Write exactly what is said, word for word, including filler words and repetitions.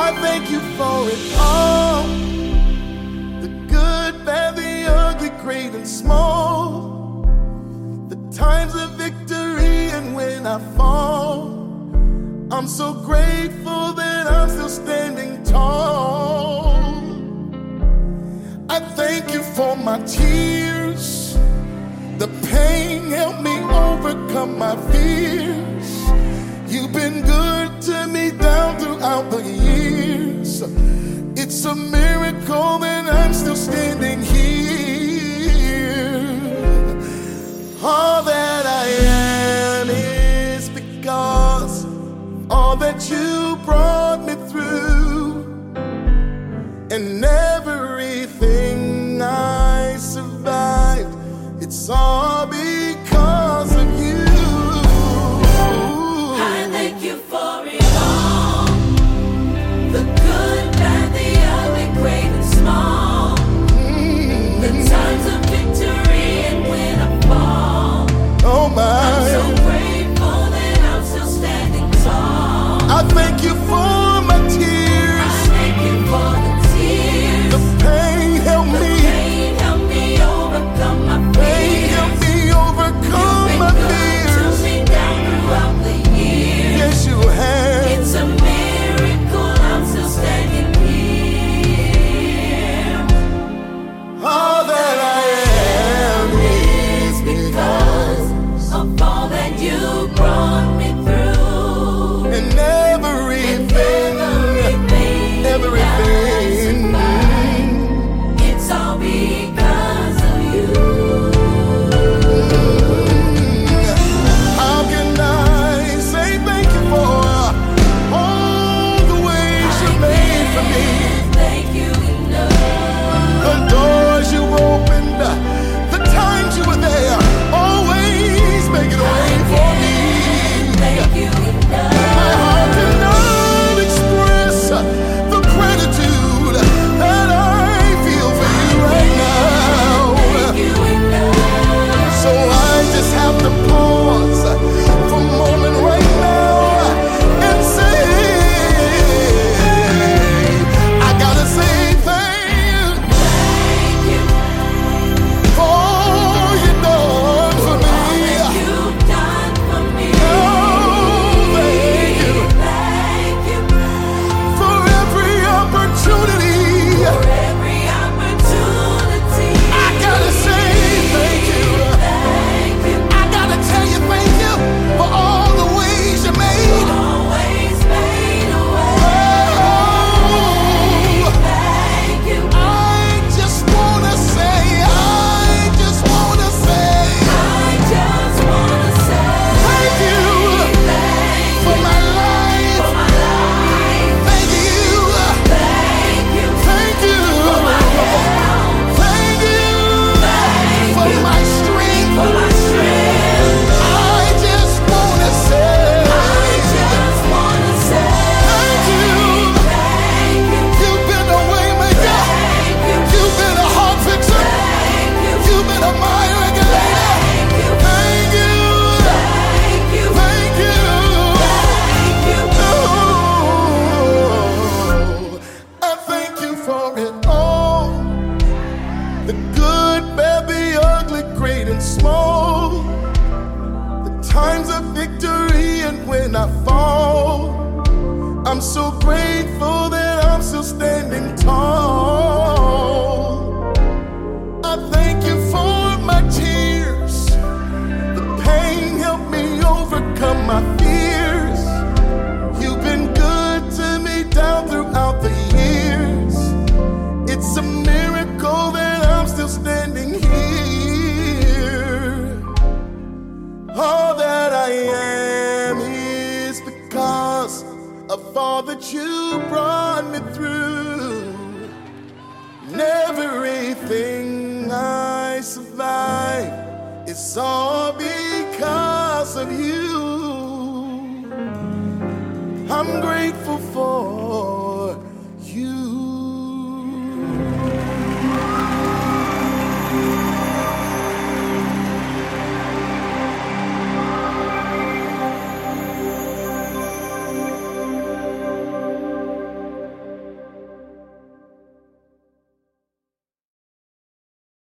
I thank you for it all. The good, bad, the ugly, great and small. The times of victory and when I fall. I'm so grateful that I'm still standing tall. I thank you for my tears. The pain helped me overcome my fears. You've been good to me down throughout the years. It's a miracle that I'm still standing here. All that I am is because all that you brought me through, and everything I survived, it's all because of you. I thank you for it all. The good, bad, the ugly, great and small. Mm-hmm. The times of victory and when I fall. Oh my. I'm so grateful that I'm still standing tall. I thank you for my tears. I thank you for the tears. The pain helped the me. Pain helped me overcome my fears. Pain helped me overcome You've been my good fears. to me down throughout the years. Yes, you have. It's a miracle I'm still standing here. All that I am is because of all that you brought me through. and everything, Everything, everything. it's all because of you. How can I say thank you for all the ways you made for me? Thank you enough. The doors you opened, the times you were there, always making a way for me. Thank you enough. My heart cannot express the gratitude that I feel for you right now. Thank you enough. So I just have to pause for a moment right now and say, I gotta say thank you Thank you for all you done for me. you've done for me. Oh, thank you Thank you for every opportunity. for every opportunity. I gotta say thank you. Thank you I gotta tell you thank you for all the ways you made. always made a way. Oh, Thank you. I just wanna say, I just wanna say I just wanna say thank you thank for you my life. for my life. Thank you, Thank you thank you, for my health. thank you Thank for you my strength. for my strength. I just wanna say I just wanna say thank you. thank you. You've been a way maker. Thank you. You've been a heart fixer. Thank you. You've been a mind regulator. Thank you. Thank you. Thank you. Thank you. Thank you. Oh, I thank you for it all. The good, bad, the ugly, great and small. The times of victory and when I fall. I'm so grateful that I'm still standing tall. I thank you for my tears. The pain helped me overcome my fears. You've been good to me down throughout the years. It's a miracle that I'm still standing here. All that I am is because of all that you brought me through. And everything I survived, it's all because of you. I'm grateful for